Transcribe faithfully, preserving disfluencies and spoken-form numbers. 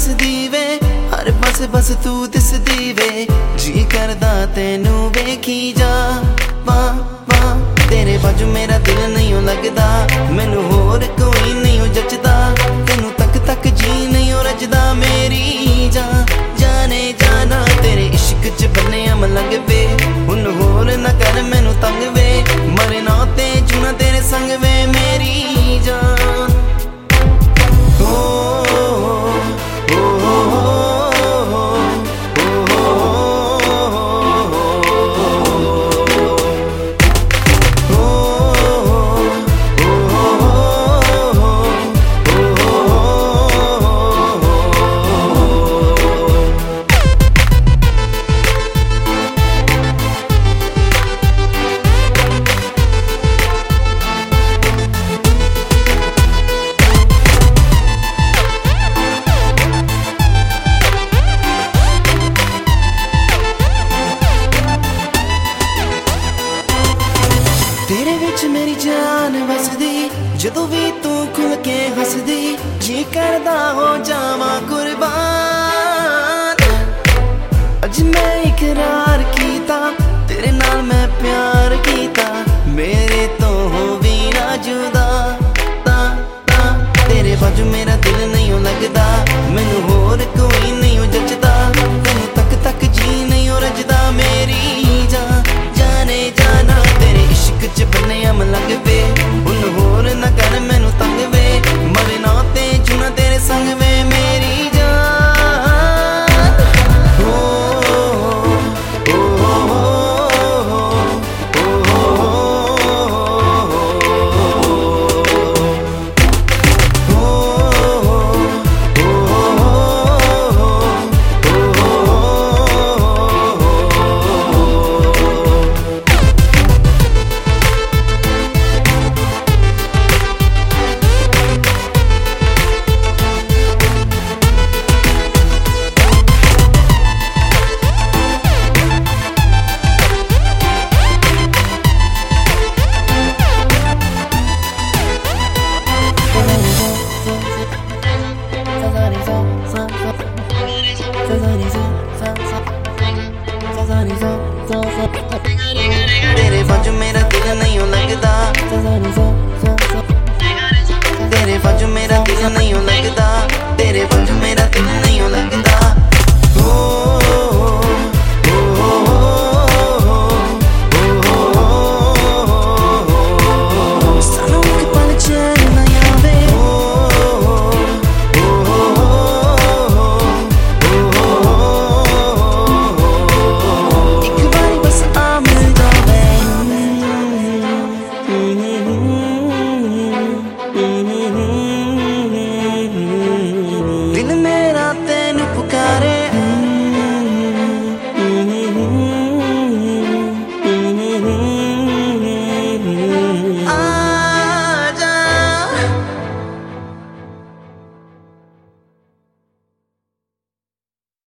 हसदी वे हर पासे बस तू दिसदी वे जी करदा तेनू वेखी जा वाह वाह तेरे बाजू मेरा दिल नहीं लगदा मैनू होर कोई नहीं जचदा तेनू तक तक जी नहीं रजदा मेरी जा जाने जाना तेरे इश्क च बन्ने अम लग वे हुन होर ना कर मैनू तंग वे मरे ना ते जुना तेरे संग वे मेरी जान तेरे विच मेरी जान वसदी जदों भी तू खुल के हसदी जी करदा हो जावा कुर्बान अज मैं इकरार कीता तेरे नाल मैं प्यार कीता मेरे तो हो भी ना जुदा ता ता तेरे बाजू मेरा दिल नहीं लगदा मैनू होर कोई नहीं जचदा तेनू तक तक जी नहीं रजदा मेरी जा जाने जाना तेरे इश्क च बन्ने अम लग वे हुन होर ना कर मैनू तंग वे मरे ना ते जुना तेरे संग वे मेरी जान हो हो तेरे बाजू मेरा दिल नहीं लगदा तेरे बाजू मेरा दिल नहीं लगदा